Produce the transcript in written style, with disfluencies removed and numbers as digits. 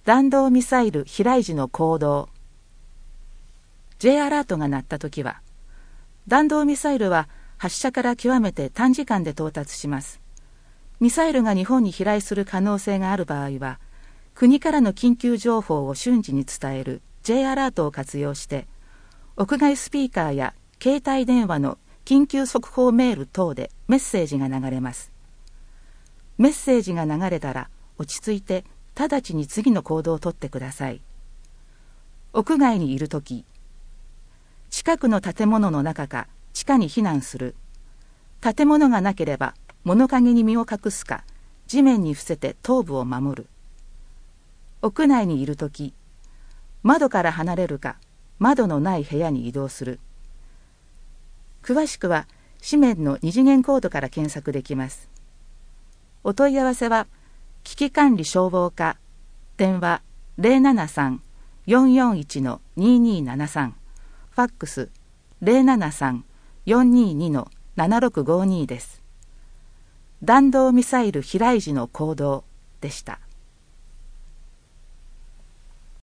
弾道ミサイル飛来時の行動。 J アラートが鳴ったときは、弾道ミサイルは発射から極めて短時間で到達します。ミサイルが日本に飛来する可能性がある場合は、国からの緊急情報を瞬時に伝える J アラートを活用して、屋外スピーカーや携帯電話の緊急速報メール等でメッセージが流れます。メッセージが流れたら落ち着いて直ちに次の行動をとってください。屋外にいるとき、近くの建物の中か地下に避難する。建物がなければ物陰に身を隠すか、地面に伏せて頭部を守る。屋内にいるとき、窓から離れるか、窓のない部屋に移動する。詳しくは紙面の二次元コードから検索できます。お問い合わせは、危機管理消防課、電話 073-441-2273、ファックス 073-422-7652です。弾道ミサイル飛来時の行動でした。